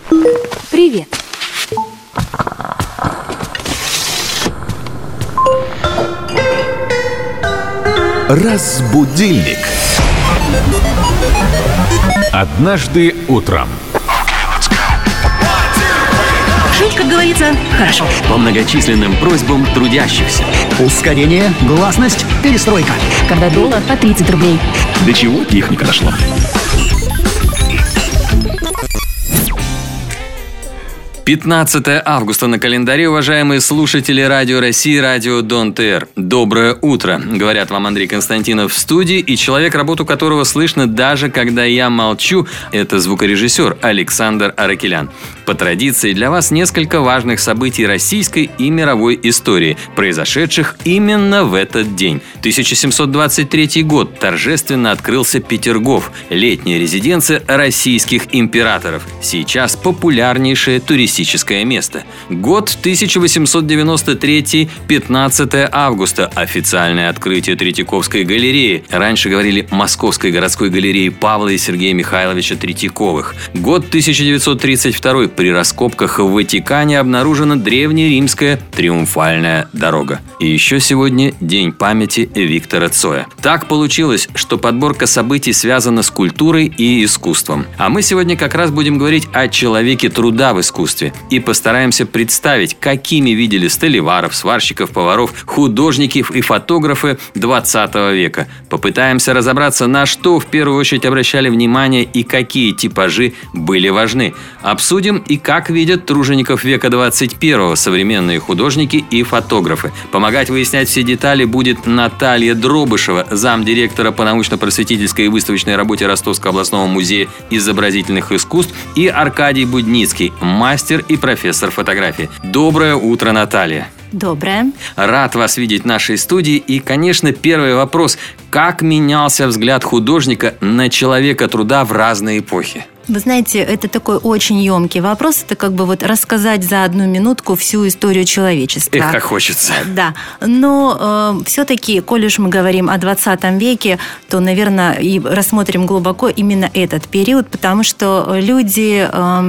Привет. Разбудильник. Однажды утром. Жить, как говорится, хорошо. По многочисленным просьбам трудящихся. Ускорение, гласность, перестройка. Когда доллар по 30 рублей. До чего техника дошла? «15 августа на календаре, уважаемые слушатели Радио России, Радио Дон ТР. Доброе утро, говорят вам Андрей Константинов в студии, и человек, работу которого слышно даже когда я молчу, это звукорежиссер Александр Аракелян. По традиции для вас несколько важных событий российской и мировой истории, произошедших именно в этот день. 1723 год торжественно открылся Петергоф, летняя резиденция российских императоров, сейчас популярнейшее туристическое место. Год 1893, 15 августа, официальное открытие Третьяковской галереи. Раньше говорили Московской городской галереи Павла и Сергея Михайловича Третьяковых. Год 1932, при раскопках в Ватикане обнаружена древнеримская Триумфальная дорога. И еще сегодня День памяти Виктора Цоя. Так получилось, что подборка событий связана с культурой и искусством. А мы сегодня как раз будем говорить о человеке труда в искусстве и постараемся представить, какими видели столеваров, сварщиков, поваров, художников и фотографы 20 века. Попытаемся разобраться, на что в первую очередь обращали внимание и какие типажи были важны. Обсудим и как видят тружеников века 21 современные художники и фотографы. Помогать выяснять все детали будет Наталья Дробышева, замдиректора по научно-просветительской и выставочной работе Ростовского областного музея изобразительных искусств, и Аркадий Будницкий, мастер и профессор фотографии. Доброе утро, Наталья. Доброе. Рад вас видеть в нашей студии. И, конечно, первый вопрос. Как менялся взгляд художника на человека труда в разные эпохи? Вы знаете, это такой очень емкий вопрос. Это как бы вот рассказать за одну минутку всю историю человечества. Эх, как хочется. Да. Но все-таки, коль уж мы говорим о 20 веке, то, наверное, и рассмотрим глубоко именно этот период, потому что люди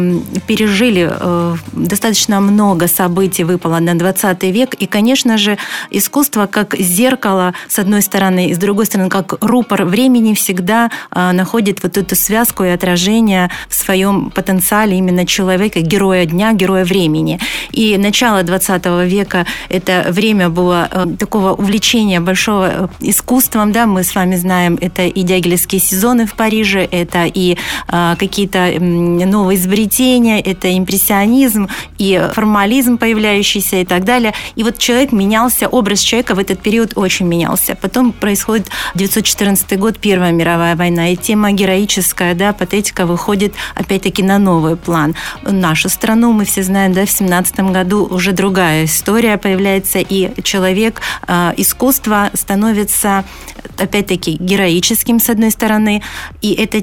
пережили достаточно много событий, выпало на 20 век. И, конечно же, искусство как зеркало, с одной стороны, и с другой стороны, как рупор времени всегда находит вот эту связку и отражение в своем потенциале именно человека, героя дня, героя времени. И начало 20 века – это время было такого увлечения большого искусством. Да? Мы с вами знаем, это и дягилевские сезоны в Париже, это и какие-то новые изобретения, это импрессионизм, и формализм появляющийся и так далее. И вот человек менялся, образ человека в этот период очень менялся. Потом происходит 1914 год, Первая мировая война, и тема героическая, да, патетика выходит опять-таки на новый план. Нашу страну, мы все знаем, да, в 1917 году уже другая история появляется, и человек, искусство становится опять-таки героическим, с одной стороны, и эта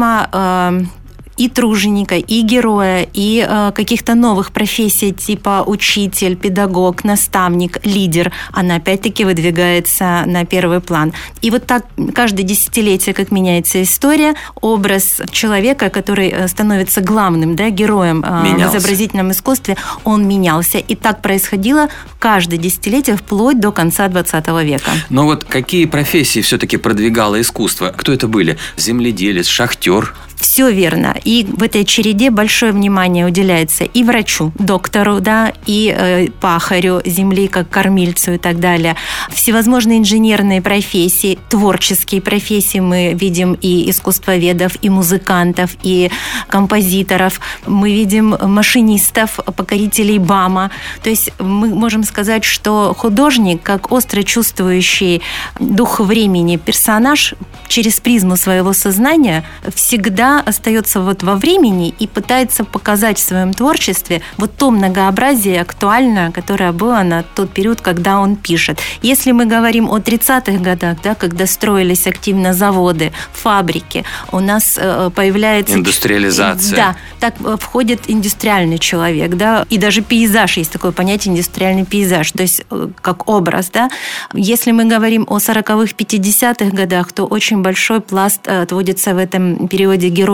тема и труженика, и героя, и каких-то новых профессий типа учитель, педагог, наставник, лидер, она опять-таки выдвигается на первый план. И вот так каждое десятилетие, как меняется история, образ человека, который становится главным, да, героем в изобразительном искусстве, он менялся. И так происходило каждое десятилетие вплоть до конца 20 века. Но вот какие профессии все-таки продвигало искусство? Кто это были? Земледелец, шахтер? Все верно. И в этой череде большое внимание уделяется и врачу, доктору, да, и пахарю земли, как кормильцу и так далее. Всевозможные инженерные профессии, творческие профессии. Мы видим и искусствоведов, и музыкантов, и композиторов. Мы видим машинистов, покорителей БАМа. То есть мы можем сказать, что художник, как остро чувствующий дух времени персонаж, через призму своего сознания всегда остается вот во времени и пытается показать в своем творчестве вот то многообразие актуальное, которое было на тот период, когда он пишет. Если мы говорим о 30-х годах, да, когда строились активно заводы, фабрики, у нас появляется... Индустриализация. Да, так входит индустриальный человек, да, и даже пейзаж, есть такое понятие индустриальный пейзаж, то есть как образ, да. Если мы говорим о 40-х, 50-х годах, то очень большой пласт отводится в этом периоде героев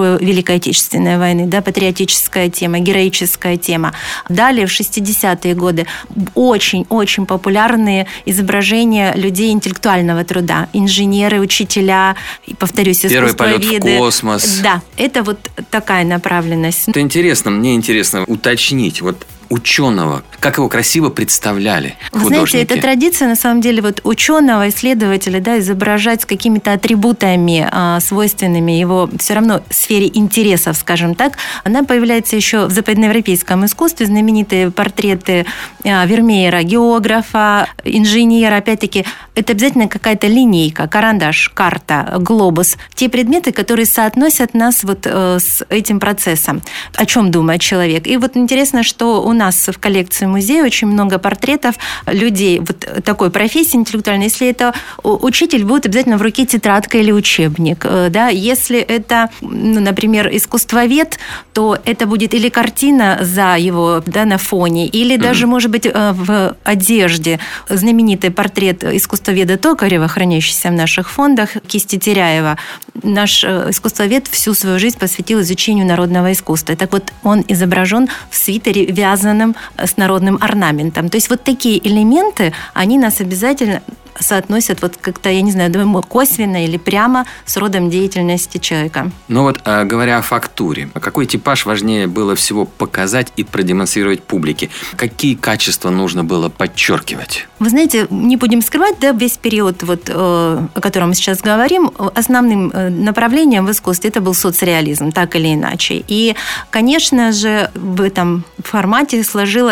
Второй Великой Отечественной войны, да, патриотическая тема, героическая тема. Далее, в 60-е годы, очень-очень популярные изображения людей интеллектуального труда. Инженеры, учителя, и, повторюсь, первый искусствоведы. полет в космос. Да, это вот такая направленность. Это интересно, мне интересно уточнить. Вот ученого, как его красиво представляли художники. Знаете, это традиция, на самом деле, вот ученого, исследователя, да, изображать с какими-то атрибутами, свойственными его все равно сфере интересов, скажем так. Она появляется еще в западноевропейском искусстве. Знаменитые портреты Вермеера, географа, инженера. Опять-таки, это обязательно какая-то линейка, карандаш, карта, глобус. Те предметы, которые соотносят нас вот с этим процессом. О чем думает человек. И вот интересно, что у нас в коллекции музея очень много портретов людей вот такой профессии интеллектуальной. Если это учитель, будет обязательно в руке тетрадка или учебник. Да? Если это, например, искусствовед, то это будет или картина за его, да, на фоне, или даже, может быть, в одежде. Знаменитый портрет искусствоведа Токарева, хранящийся в наших фондах, кисти Теряева. Наш искусствовед всю свою жизнь посвятил изучению народного искусства. Так вот, он изображен в свитере, вязаном с народным орнаментом. То есть вот такие элементы, они нас обязательно соотносят вот как-то, я не знаю, думаю, косвенно или прямо с родом деятельности человека. Но вот говоря о фактуре, какой типаж важнее было всего показать и продемонстрировать публике? Какие качества нужно было подчеркивать? Вы знаете, не будем скрывать, да, весь период, вот, о котором мы сейчас говорим, основным направлением в искусстве это был соцреализм, так или иначе. И, конечно же, в этом формате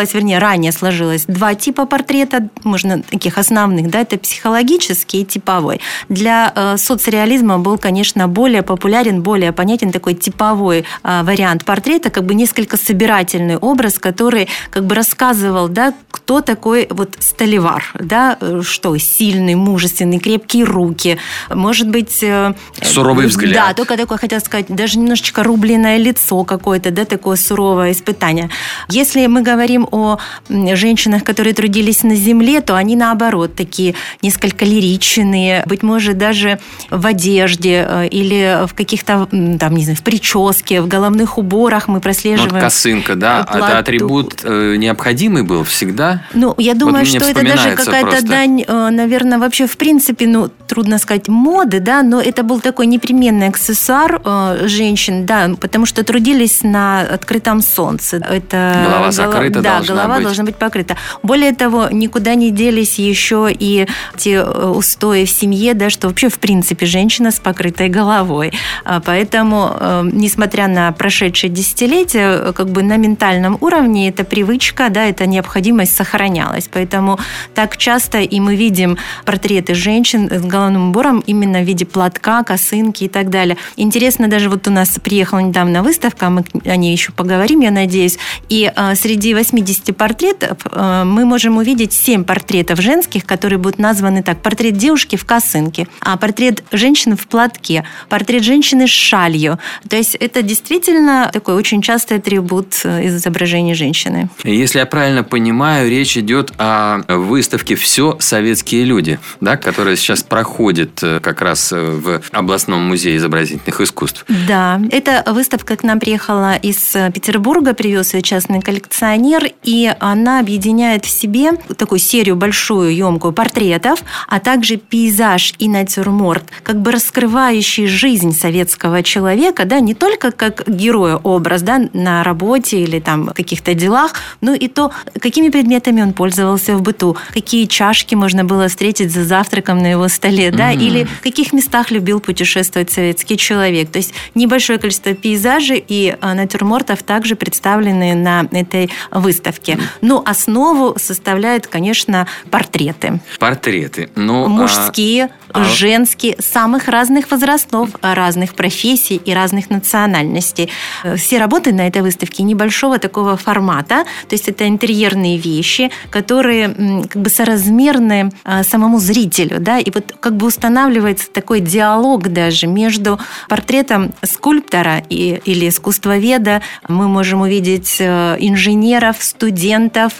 ранее сложилось два типа портрета, можно таких основных, да, это психологический и типовой. Для соцреализма был, конечно, более популярен, более понятен такой типовой вариант портрета, как бы несколько собирательный образ, который как бы рассказывал, да, кто такой вот Столивар, да, что сильный, мужественный, крепкие руки, может быть... Суровый взгляд. Да, только такое, хотел сказать, даже немножечко рубленное лицо какое-то, да, такое суровое испытание. Если мы говорим о женщинах, которые трудились на земле, то они, наоборот, такие несколько лиричные, быть может, даже в одежде или в каких-то, там, не знаю, в прическе, в головных уборах мы прослеживаем. Вот косынка, да? Это атрибут необходимый был всегда? Ну, я думаю, что это даже какая-то дань, наверное, вообще в принципе, трудно сказать, моды, да, но это был такой непременный аксессуар женщин, да, потому что трудились на открытом солнце. Это голова закрыта должна быть. Да, голова должна быть покрыта. Более того, никуда не делись еще и те устои в семье, да, что вообще в принципе женщина с покрытой головой. Поэтому, несмотря на прошедшие десятилетия, как бы на ментальном уровне эта привычка, да, эта необходимость сохранялась. Поэтому так часто и мы видим портреты женщин с головным убором именно в виде платка, косынки и так далее. Интересно, даже вот у нас приехала недавно выставка, мы о ней еще поговорим, я надеюсь, и среди 80 портретов мы можем увидеть 7 портретов женских, которые будут названы так: портрет девушки в косынке, портрет женщины в платке, портрет женщины с шалью. То есть это действительно такой очень частый атрибут изображения женщины. Если я правильно понимаю, речь идет о выставке «Все советские люди», да, которая сейчас проходит как раз в областном музее изобразительных искусств. Да, эта выставка к нам приехала из Петербурга, привез ее частный коллекционер, и она объединяет в себе такую серию большую, емкую портретов, а также пейзаж и натюрморт, как бы раскрывающий жизнь советского человека, да, не только как героя образ, да, на работе или там в каких-то делах, но и то, какими предметами он пользовался в быту, какие чашки можно было встретить за завтраком на его столе, да, или в каких местах любил путешествовать советский человек. То есть небольшое количество пейзажей и натюрмортов также представлены на этой выставке. Но основу составляют, конечно, портреты. Портреты. Ну, мужские, женские, самых разных возрастов, разных профессий и разных национальностей. Все работы на этой выставке небольшого такого формата, то есть это интерьерные вещи, которые как бы соразмерны самому зрителю, да, и вот как бы устанавливается такой диалог даже между портретом скульптора или искусствоведа. Мы можем увидеть инженеров, студентов,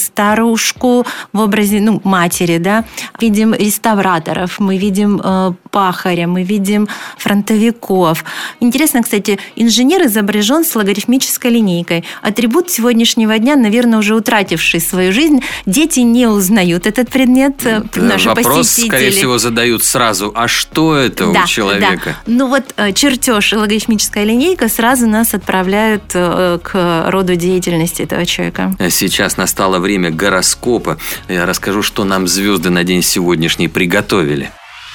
старушку в образе, матери, да, видим реставраторов, мы видим пахаря, мы видим фронтовиков. Интересно, кстати, инженер изображен с логарифмической линейкой. Атрибут сегодняшнего дня, наверное, уже утративший свою жизнь. Дети не узнают этот предмет, наши Вопрос, посетители. скорее всего, задают сразу. А что это у человека? Да. Ну вот чертеж и логарифмическая линейка сразу нас отправляют к роду деятельности этого человека. Сейчас настало время гороскопа. Я расскажу, что нам звезды на день сегодняшний приготовили.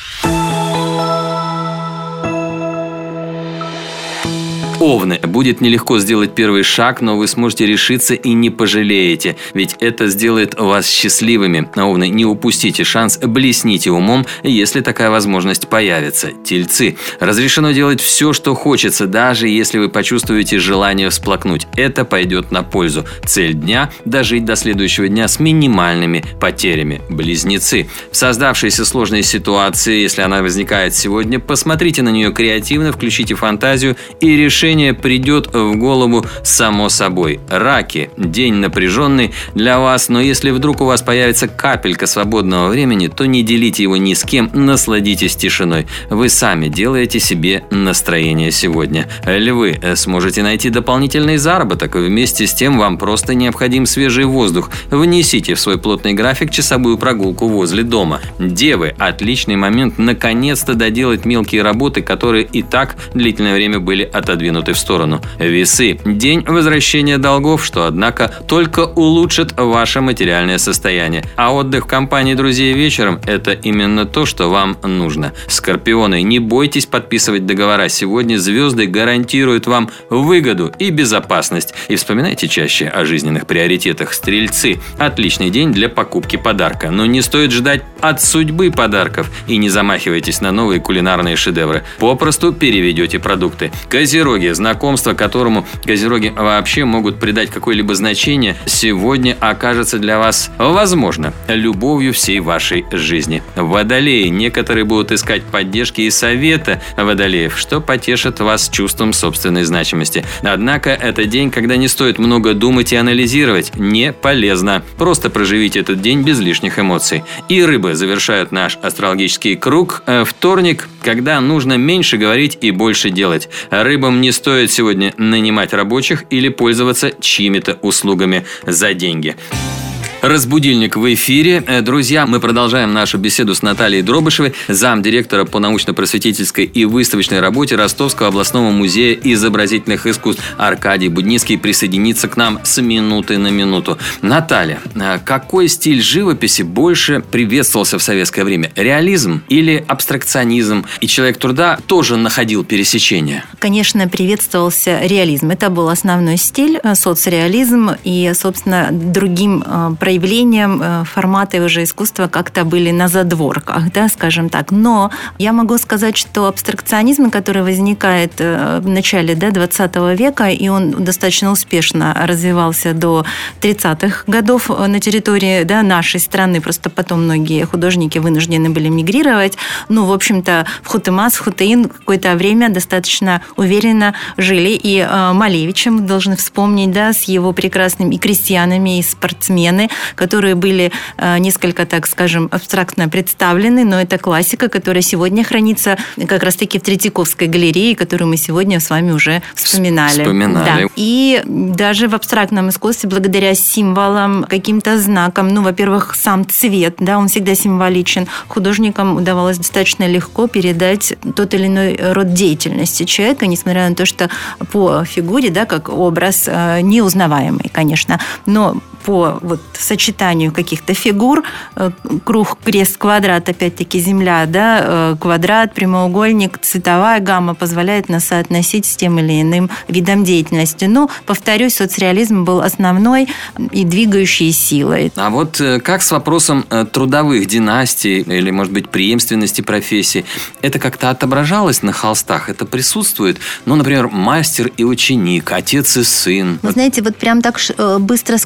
Овны. Будет нелегко сделать первый шаг, но вы сможете решиться и не пожалеете, ведь это сделает вас счастливыми. Овны, не упустите шанс, блесните умом, если такая возможность появится. Тельцы. Разрешено делать все, что хочется, даже если вы почувствуете желание всплакнуть. Это пойдет на пользу. Цель дня – дожить до следующего дня с минимальными потерями. Близнецы. В создавшейся сложной ситуации, если она возникает сегодня, посмотрите на нее креативно, включите фантазию, и решение придет в голову само собой. Раки. День напряженный для вас, но если вдруг у вас появится капелька свободного времени, то не делите его ни с кем, насладитесь тишиной. Вы сами делаете себе настроение сегодня. Львы. Сможете найти дополнительный заработок. Вместе с тем вам просто необходим свежий воздух. Внесите в свой плотный график часовую прогулку возле дома. Девы. Отличный момент наконец-то доделать мелкие работы, которые и так длительное время были отодвинуты в сторону. Весы. День возвращения долгов, что, однако, только улучшит ваше материальное состояние. А отдых в компании друзей вечером – это именно то, что вам нужно. Скорпионы. Не бойтесь подписывать договора. Сегодня звезды гарантируют вам выгоду и безопасность. И вспоминайте чаще о жизненных приоритетах. Стрельцы. Отличный день для покупки подарка. Но не стоит ждать от судьбы подарков. И не замахивайтесь на новые кулинарные шедевры. Попросту переведете продукты. Козероги. Знакомство, которому козероги вообще могут придать какое-либо значение, сегодня окажется для вас, возможно, любовью всей вашей жизни. Водолеи. Некоторые будут искать поддержки и совета водолеев, что потешит вас чувством собственной значимости. Однако это день, когда не стоит много думать и анализировать. Не полезно. Просто проживите этот день без лишних эмоций. И рыбы завершают наш астрологический круг. Вторник, когда нужно меньше говорить и больше делать. Рыбам не стоит сегодня нанимать рабочих или пользоваться чьими-то услугами за деньги. Разбудильник в эфире. Друзья, мы продолжаем нашу беседу с Натальей Дробышевой, замдиректора по научно-просветительской и выставочной работе Ростовского областного музея изобразительных искусств. Аркадий Будницкий присоединится к нам с минуты на минуту. Наталья, какой стиль живописи больше приветствовался в советское время? Реализм или абстракционизм? И человек труда тоже находил пересечения? Конечно, приветствовался реализм. Это был основной стиль, соцреализм, и, собственно, другим проявлением форматы уже искусства как-то были на задворках, да, скажем так. Но я могу сказать, что абстракционизм, который возникает в начале 20 века, и он достаточно успешно развивался до 30-х годов на территории нашей страны, просто потом многие художники вынуждены были мигрировать. Ну, в общем-то, в Хутымас, в Хутаин какое-то время достаточно уверенно жили. И Малевича мы должны вспомнить, с его прекрасными и крестьянами, и спортсмены, которые были несколько, так скажем, абстрактно представлены, но это классика, которая сегодня хранится как раз-таки в Третьяковской галерее, которую мы сегодня с вами уже вспоминали. Да. И даже в абстрактном искусстве, благодаря символам, каким-то знакам, во-первых, сам цвет, он всегда символичен, художникам удавалось достаточно легко передать тот или иной род деятельности человека, несмотря на то, что по фигуре, как образ неузнаваемый, конечно, но по сочетанию каких-то фигур, круг, крест, квадрат, опять-таки земля, квадрат, прямоугольник, цветовая гамма позволяет нас соотносить с тем или иным видом деятельности. Но, повторюсь, соцреализм был основной и двигающей силой. А вот как с вопросом трудовых династий или, может быть, преемственности профессий? Это как-то отображалось на холстах? Это присутствует? Например, мастер и ученик, отец и сын. Вы знаете, прям так быстро сказать,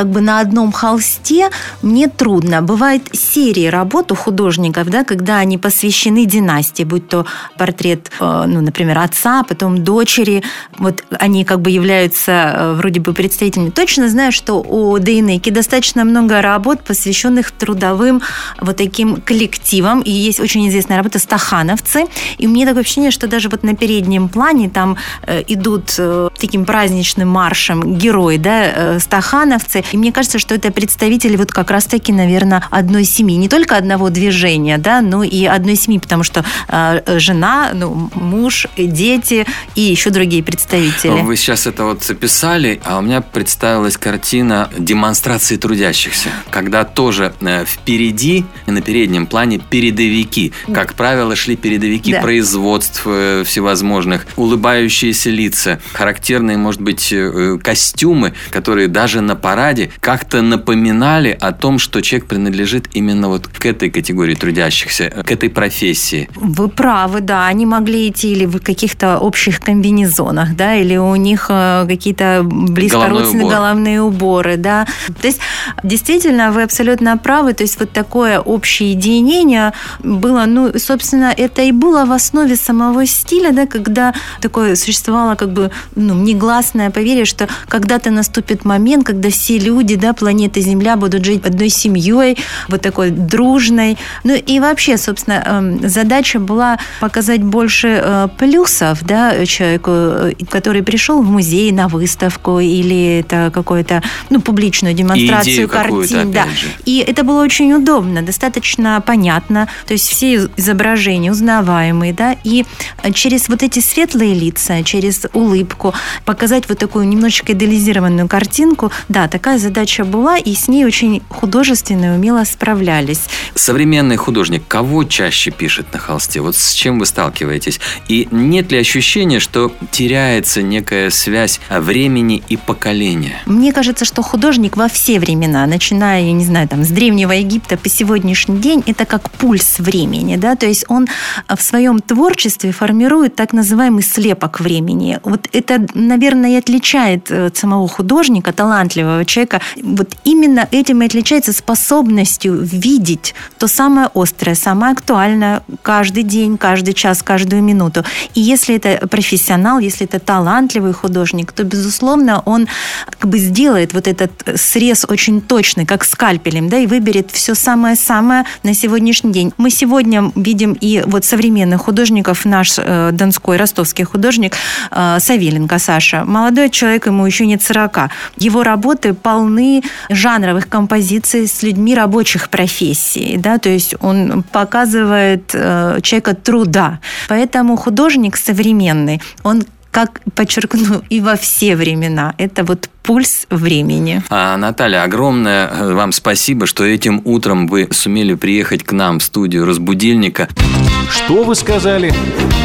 как бы на одном холсте мне трудно. Бывают серии работ у художников, да, когда они посвящены династии, будь то портрет, например, отца, потом дочери. Вот они как бы являются вроде бы представителями. Точно знаю, что у Дейнеки достаточно много работ, посвященных трудовым вот таким коллективам. И есть очень известная работа «Стахановцы». И у меня такое ощущение, что даже вот на переднем плане там идут таким праздничным маршем герои, да, стахановцы. И мне кажется, что это представители вот как раз-таки, наверное, одной семьи. Не только одного движения, да, но и одной семьи, потому что жена, муж, дети и еще другие представители. Вы сейчас это вот записали, а у меня представилась картина демонстрации трудящихся, когда тоже впереди, на переднем плане передовики. Как правило, шли передовики производств всевозможных, улыбающиеся лица, характерные, может быть, костюмы, которые даже на параде как-то напоминали о том, что человек принадлежит именно вот к этой категории трудящихся, к этой профессии. Вы правы, да. Они могли идти или в каких-то общих комбинезонах, да, или у них какие-то близкородственные головные уборы, да. То есть, действительно, вы абсолютно правы. То есть, вот такое общее единение было, собственно, это и было в основе самого стиля, да, когда такое существовало как бы, негласное поверье, что когда-то наступит момент, когда все люди, да, планеты Земля будут жить одной семьей, вот такой дружной. И вообще, собственно, задача была показать больше плюсов, да, человеку, который пришел в музей на выставку или это какую-то, публичную демонстрацию картин. Да. И это было очень удобно, достаточно понятно. То есть все изображения узнаваемые, да, и через вот эти светлые лица, через улыбку показать вот такую немножечко идеализированную картинку. Да, такая задача была, и с ней очень художественно и умело справлялись. Современный художник кого чаще пишет на холсте? Вот с чем вы сталкиваетесь? И нет ли ощущения, что теряется некая связь времени и поколения? Мне кажется, что художник во все времена, начиная, я не знаю, с Древнего Египта по сегодняшний день, это как пульс времени, да, то есть он в своем творчестве формирует так называемый слепок времени. Вот это, наверное, и отличает самого художника, талантливого человека. Вот именно этим и отличается способностью видеть то самое острое, самое актуальное каждый день, каждый час, каждую минуту. И если это профессионал, если это талантливый художник, то, безусловно, он как бы сделает вот этот срез очень точный, как скальпелем, да, и выберет все самое-самое на сегодняшний день. Мы сегодня видим и вот современных художников, наш донской, ростовский художник Савеленко Саша. Молодой человек, ему еще нет 40. Его работы полны жанровых композиций с людьми рабочих профессий, да, то есть он показывает человека труда. Поэтому художник современный, он, как подчеркну, и во все времена. Это вот пульс времени. Наталья, огромное вам спасибо, что этим утром вы сумели приехать к нам в студию «Разбудильника». Что вы сказали?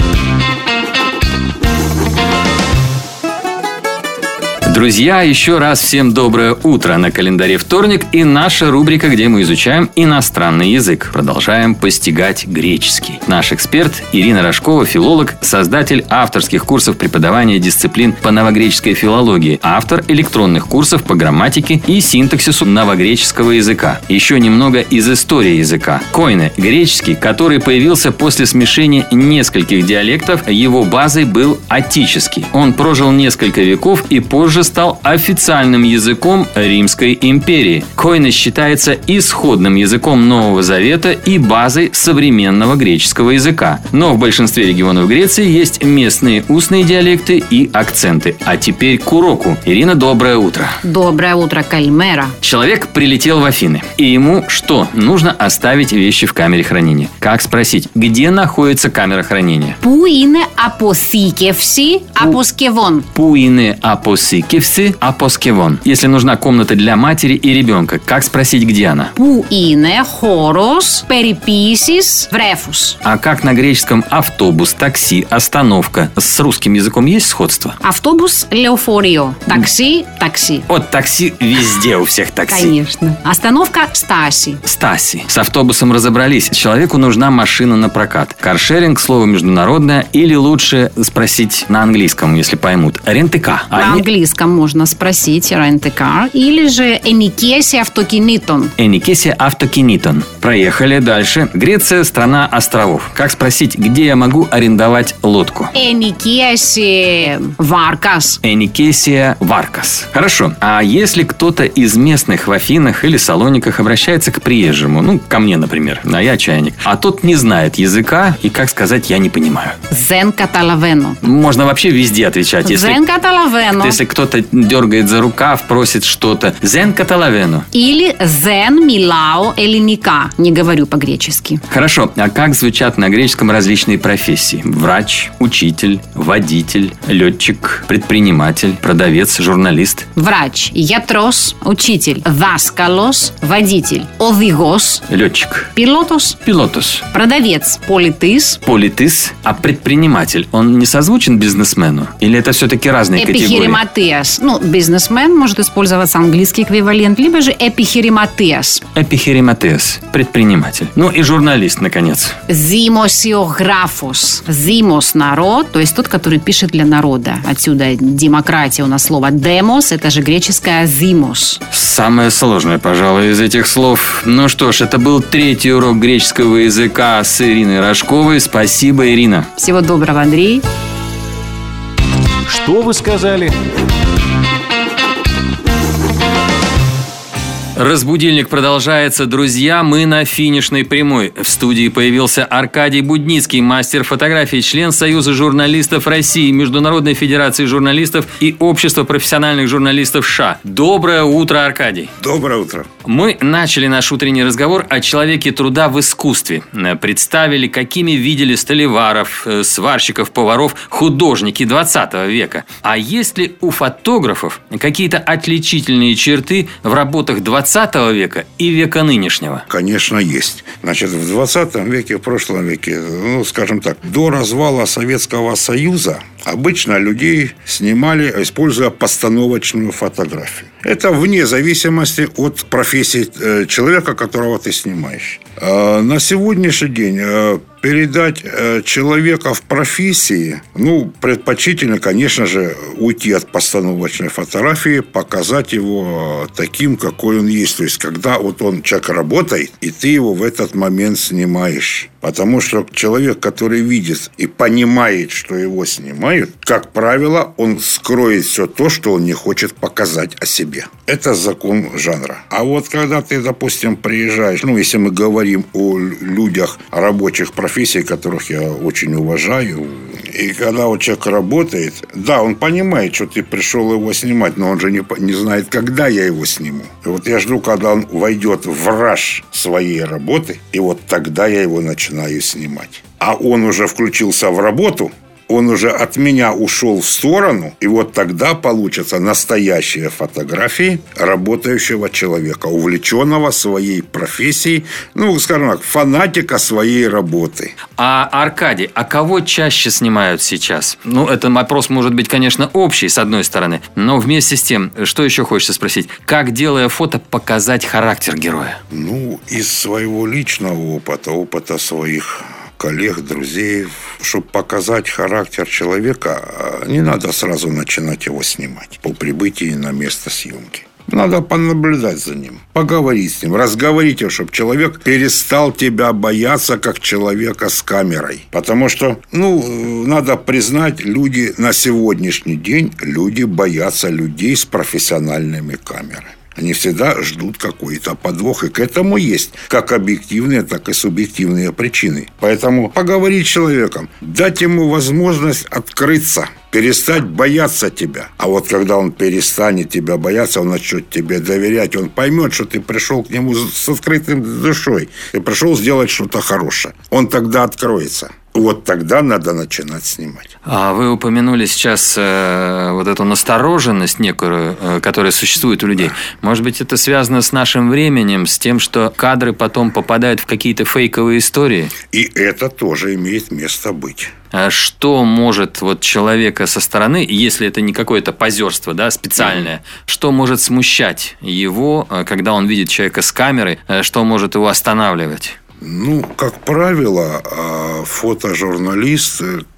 Друзья, еще раз всем доброе утро. На календаре вторник и наша рубрика, где мы изучаем иностранный язык. Продолжаем постигать греческий. Наш эксперт Ирина Рожкова, филолог, создатель авторских курсов преподавания дисциплин по новогреческой филологии, автор электронных курсов по грамматике и синтаксису новогреческого языка. Еще немного из истории языка. Койне, греческий, который появился после смешения нескольких диалектов, его базой был аттический. Он прожил несколько веков и позже стал официальным языком Римской империи. Койне считается исходным языком Нового Завета и базой современного греческого языка. Но в большинстве регионов Греции есть местные устные диалекты и акценты. А теперь к уроку. Ирина, доброе утро. Доброе утро, Кальмера. Человек прилетел в Афины. И ему что? Нужно оставить вещи в камере хранения. Как спросить, где находится камера хранения? Πού είναι αποθήκευση αποσκευών? Πού είναι αποθήκευση αποσκευών? Если нужна комната для матери и ребенка, как спросить, где она? Πού είναι χώρος περιποίησης βρέφους? А как на греческом автобус, такси, остановка? С русским языком есть сходство? Автобус, леофорио. Такси, такси. Вот такси везде у всех такси. Конечно. Остановка, стаси. Стаси. С автобусом разобрались. Человеку нужна машина на прокат. Каршеринг, слово международное, или лучше спросить на английском, если поймут. Рентека. На английском этом можно спросить рент-a-car, или же «Ενοικίαση αυτοκινήτων». Эникесия автокинитон. Проехали дальше. Греция – страна островов. Как спросить, где я могу арендовать лодку? «Ενοικίαση βάρκας». Эникесия Варкас. Хорошо. А если кто-то из местных в Афинах или Салониках обращается к приезжему, ну, ко мне, например, а я чайник, а тот не знает языка и, как сказать, я не понимаю. «Δεν καταλαβαίνω». Можно вообще везде отвечать. «Δεν καταλαβαίνω». Если кто-то дергает за рукав, просит что-то. «Зен каталавену». Или «Δεν μιλάω ελληνικά». Не говорю по-гречески. Хорошо. А как звучат на греческом различные профессии? Врач, учитель, водитель, летчик, предприниматель, продавец, журналист. Врач, γιατρός, учитель, δάσκαλος, водитель, οδηγός, Летчик. пилотос, Пилотус. продавец, политыс, Политыс. А предприниматель, он не созвучен бизнесмену? Или это все-таки разные категории? эпихирематеас. Ну, бизнесмен может использоваться английский эквивалент, либо же эпихирематеас. Эпихирематес. Предприниматель. Ну и журналист, наконец. Δημοσιογράφος. Δημос – народ, то есть тот, который пишет для народа. Отсюда демократия у нас слово «демос», это же греческое «зимос». Самое сложное, пожалуй, из этих слов. Ну что ж, это был 3-й урок греческого языка с Ириной Рожковой. Спасибо, Ирина. Всего доброго, Андрей. Что вы сказали? Разбудильник продолжается. Друзья, мы на финишной прямой. В студии появился Аркадий Будницкий, мастер фотографии, член Союза журналистов России, Международной федерации журналистов и Общества профессиональных журналистов США. Доброе утро, Аркадий. Доброе утро. Мы начали наш утренний разговор о человеке труда в искусстве. Представили, какими видели столеваров, сварщиков, поваров, художники 20 века. А есть ли у фотографов какие-то отличительные черты в работах 20 века и века нынешнего? Конечно, есть. Значит, в 20 веке, в прошлом веке, ну, скажем так, до развала Советского Союза обычно людей снимали, используя постановочную фотографию. Это вне зависимости от профессии человека, которого ты снимаешь. На сегодняшний день передать человека в профессии, ну, предпочтительно, конечно же, уйти от постановочной фотографии, показать его таким, какой он есть. То есть, когда вот человек работает, и ты его в этот момент снимаешь. Потому что человек, который видит и понимает, что его снимают, как правило, он скроет все то, что он не хочет показать о себе. Это закон жанра. А вот когда ты, допустим, приезжаешь, ну, если мы говорим о людях рабочих профессий, которых я очень уважаю, и когда вот человек работает, да, он понимает, что ты пришел его снимать, но он же не знает, когда я его сниму. И вот я жду, когда он войдет в раж своей работы, и вот тогда я его начинаю снимать. А он уже включился в работу, он уже от меня ушел в сторону, и вот тогда получатся настоящие фотографии работающего человека, увлеченного своей профессией, ну, скажем так, фанатика своей работы. А, Аркадий, а кого чаще снимают сейчас? Ну, этот вопрос может быть, конечно, общий, с одной стороны, но вместе с тем, что еще хочется спросить? Как, делая фото, показать характер героя? Ну, из своего личного опыта своих коллег, друзей, чтобы показать характер человека, не надо сразу начинать его снимать по прибытии на место съемки. Надо понаблюдать за ним, поговорить с ним, разговорить его, чтобы человек перестал тебя бояться, как человека с камерой. Потому что, надо признать, люди на сегодняшний день, люди боятся людей с профессиональными камерами. Они всегда ждут какой-то подвох. И к этому есть как объективные, так и субъективные причины. Поэтому поговорить с человеком, дать ему возможность открыться, перестать бояться тебя. А вот когда он перестанет тебя бояться, он начнет тебе доверять, он поймет, что ты пришел к нему с открытой душой. Ты пришел сделать что-то хорошее. Он тогда откроется. Вот тогда надо начинать снимать. А вы упомянули сейчас вот эту настороженность некую, которая существует у людей. Может быть, это связано с нашим временем, с тем, что кадры потом попадают в какие-то фейковые истории? И это тоже имеет место быть. А что может вот человека со стороны, если это не какое-то позерство, да, специальное, что может смущать его, когда он видит человека с камерой, что может его останавливать? Как правило, фотожурналист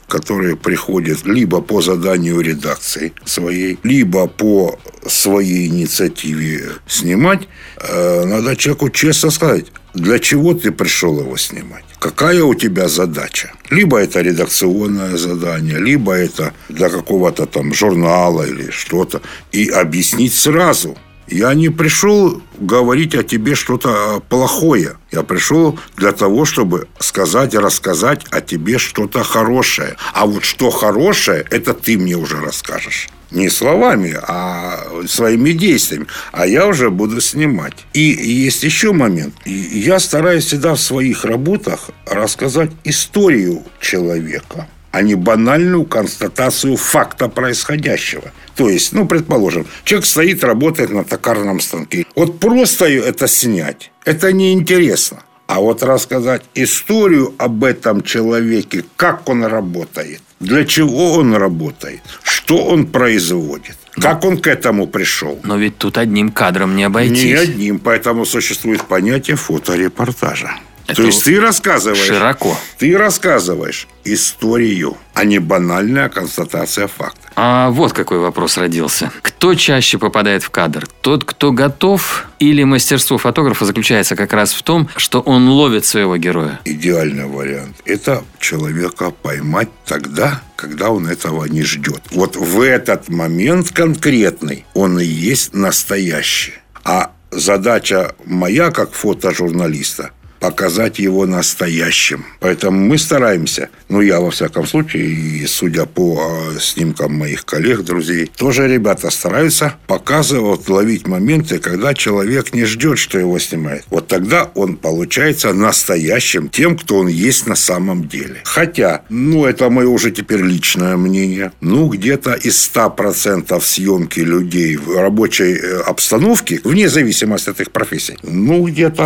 которые приходят либо по заданию редакции своей, либо по своей инициативе снимать, надо человеку честно сказать, для чего ты пришел его снимать. Какая у тебя задача? Либо это редакционное задание, либо это для какого-то там журнала или что-то. И объяснить сразу. Я не пришел говорить о тебе что-то плохое. Я пришел для того, чтобы сказать, рассказать о тебе что-то хорошее. А вот что хорошее, это ты мне уже расскажешь. Не словами, а своими действиями. А я уже буду снимать. И есть еще момент. Я стараюсь всегда в своих работах рассказать историю человека, а не банальную констатацию факта происходящего. То есть, предположим, человек стоит, работает на токарном станке. Вот просто это снять, это неинтересно. А вот рассказать историю об этом человеке, как он работает, для чего он работает, что он производит, как он к этому пришел. Но ведь тут одним кадром не обойтись. Не одним, поэтому существует понятие фоторепортажа. То есть ты рассказываешь. Широко. Ты рассказываешь историю, а не банальная констатация факта. А вот какой вопрос родился. Кто чаще попадает в кадр? Тот, кто готов, или мастерство фотографа заключается как раз в том, что он ловит своего героя? Идеальный вариант – это человека поймать тогда, когда он этого не ждет. Вот в этот момент конкретный он и есть настоящий. А задача моя, как фотожурналиста, показать его настоящим. Поэтому мы стараемся, я во всяком случае, и судя по снимкам моих коллег, друзей, тоже ребята стараются показывать, ловить моменты, когда человек не ждет, что его снимают. Вот тогда он получается настоящим, тем, кто он есть на самом деле. Хотя, это мое уже теперь личное мнение, где-то из 100% съемки людей в рабочей обстановке, вне зависимости от их профессий, где-то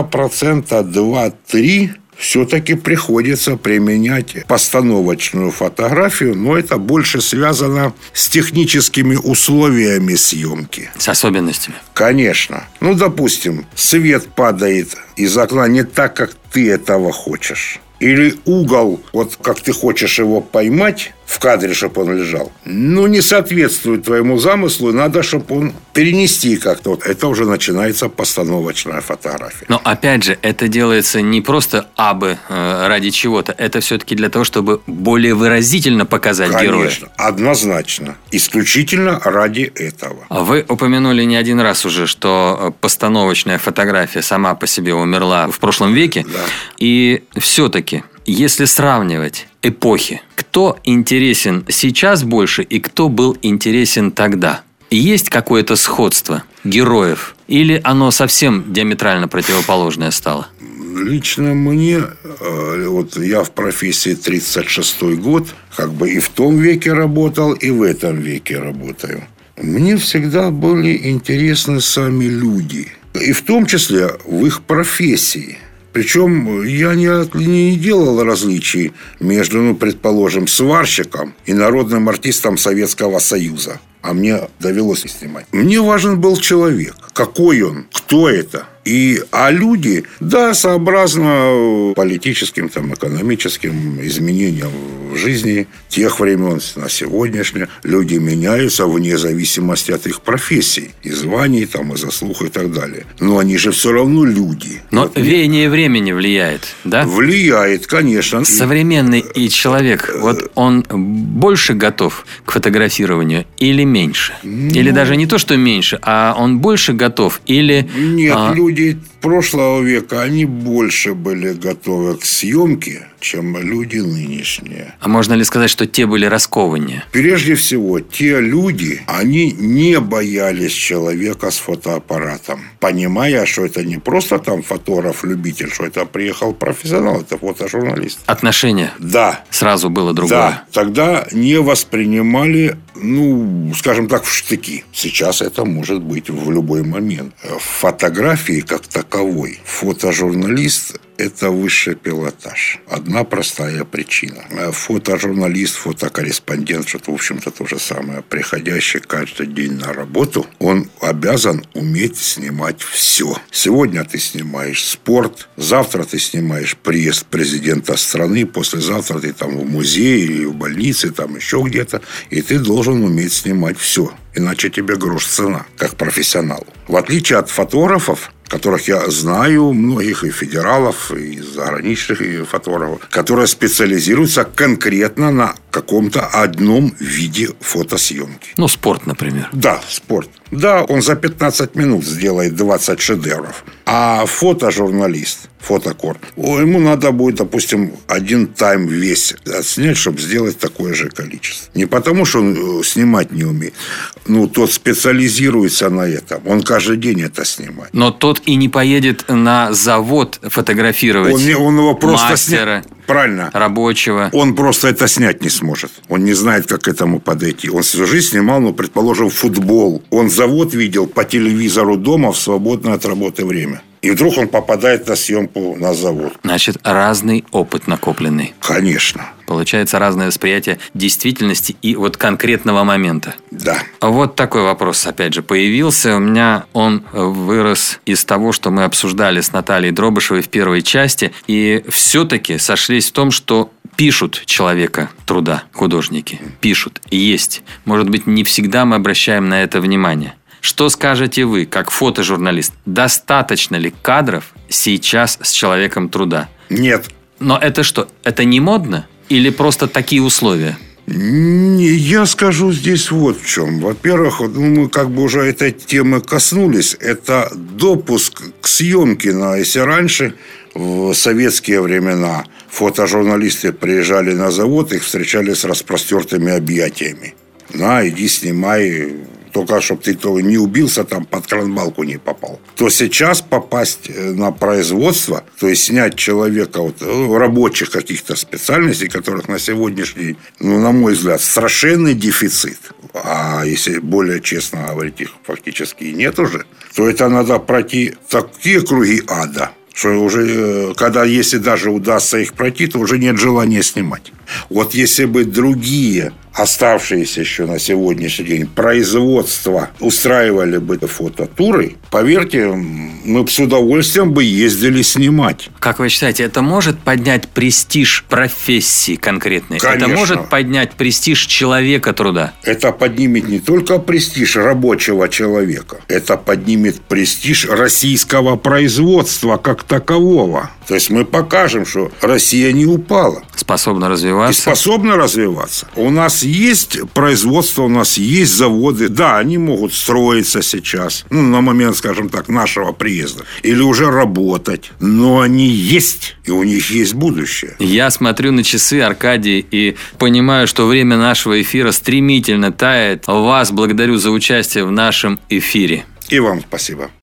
2-3% все-таки приходится применять постановочную фотографию, но это больше связано с техническими условиями съемки. С особенностями? Конечно. Допустим, свет падает из окна не так, как ты этого хочешь. Или угол, вот как ты хочешь его поймать в кадре, чтобы он лежал, не соответствует твоему замыслу, и надо, чтобы он перенести как-то. Это уже начинается постановочная фотография. Но, опять же, это делается не просто ради чего-то. Это все-таки для того, чтобы более выразительно показать героя. Конечно, однозначно. Исключительно ради этого. Вы упомянули не один раз уже, что постановочная фотография сама по себе умерла в прошлом веке. Да. И все-таки, если сравнивать эпохи, кто интересен сейчас больше и кто был интересен тогда? Есть какое-то сходство героев? Или оно совсем диаметрально противоположное стало? Лично мне, я в профессии 36-й год, и в том веке работал, и в этом веке работаю. Мне всегда были интересны сами люди. И в том числе в их профессии. Причем я не делал различий между, предположим, сварщиком и народным артистом Советского Союза. А мне довелось снимать. Мне важен был человек. Какой он? Кто это? А люди, сообразно политическим, экономическим изменениям в жизни тех времен на сегодняшнее, люди меняются вне зависимости от их профессий, и званий, и заслуг, и так далее. Но они же все равно люди. Но веяние времени влияет, да? Влияет, конечно. Современный человек, он больше готов к фотографированию или меньше? Или даже не то, что меньше, а он больше готов? Или... Нет, люди прошлого века, они больше были готовы к съемке, чем люди нынешние. А можно ли сказать, что те были раскованнее? Прежде всего, те люди, они не боялись человека с фотоаппаратом, понимая, что это не просто фотограф-любитель, что это приехал профессионал, это фотожурналист. Отношение? Да. Сразу было другое? Да. Тогда не воспринимали, скажем так, в штыки. Сейчас это может быть в любой момент. Фотографии как таковой таковой фотожурналист – это высший пилотаж. Одна простая причина. Фотожурналист, фотокорреспондент, что-то, в общем-то, то же самое, приходящий каждый день на работу, он обязан уметь снимать все. Сегодня ты снимаешь спорт, завтра ты снимаешь приезд президента страны, послезавтра ты там в музее или в больнице, там еще где-то, и ты должен уметь снимать все. Иначе тебе грош цена, как профессионал. В отличие от фотографов, которых я знаю, многих и федералов, и заграничных и фотографов, которые специализируются конкретно на каком-то одном виде фотосъемки. Ну, спорт, например. Да, спорт. Да, он за 15 минут сделает 20 шедевров. А фотожурналист, фотокор, ему надо будет, допустим, один тайм весь отснять, чтобы сделать такое же количество. Не потому, что он снимать не умеет. Ну, тот специализируется на этом. Он каждый день это снимает. Но тот и не поедет на завод фотографировать Он его просто мастера, правильно. рабочего. Он просто это снять не сможет. Он не знает, как к этому подойти. Он всю жизнь снимал, ну, предположим, футбол. Он завод видел по телевизору дома в свободное от работы время. И вдруг он попадает на съемку на завод. Значит, разный опыт накопленный. Конечно. Получается разное восприятие действительности и вот конкретного момента. Да. Вот такой вопрос, опять же, появился. У меня он вырос из того, что мы обсуждали с Натальей Дробышевой в первой части. И все-таки сошлись в том, что пишут человека труда, художники. Пишут. Есть. Может быть, не всегда мы обращаем на это внимание. Что скажете вы, как фотожурналист? Достаточно ли кадров сейчас с человеком труда? Нет. Но это что? Это не модно? Или просто такие условия? Я скажу здесь вот в чем. Во-первых, мы как бы уже этой темы коснулись. Это допуск к съемке. Если раньше, в советские времена, фотожурналисты приезжали на завод, их встречали с распростертыми объятиями. На, иди снимай. Только чтобы ты не убился, там под кранбалку не попал. То сейчас попасть на производство, то есть снять человека рабочих каких-то специальностей, которых на сегодняшний день, на мой взгляд, страшенный дефицит. А если более честно говорить, их фактически и нет уже, то это надо пройти такие круги ада, что уже, если даже удастся их пройти, то уже нет желания снимать. Вот если бы другие оставшиеся еще на сегодняшний день производства устраивали бы фототуры, поверьте, мы бы с удовольствием бы ездили снимать. Как вы считаете, это может поднять престиж профессии конкретной? Конечно. Это может поднять престиж человека труда? Это поднимет не только престиж рабочего человека, это поднимет престиж российского производства как такового. То есть мы покажем, что Россия не упала. Способна развиваться. И способна развиваться. У нас есть производство, у нас есть заводы. Да, они могут строиться сейчас, на момент, скажем так, нашего приезда. Или уже работать. Но они есть. И у них есть будущее. Я смотрю на часы, Аркадий, и понимаю, что время нашего эфира стремительно тает. Вас благодарю за участие в нашем эфире. И вам спасибо.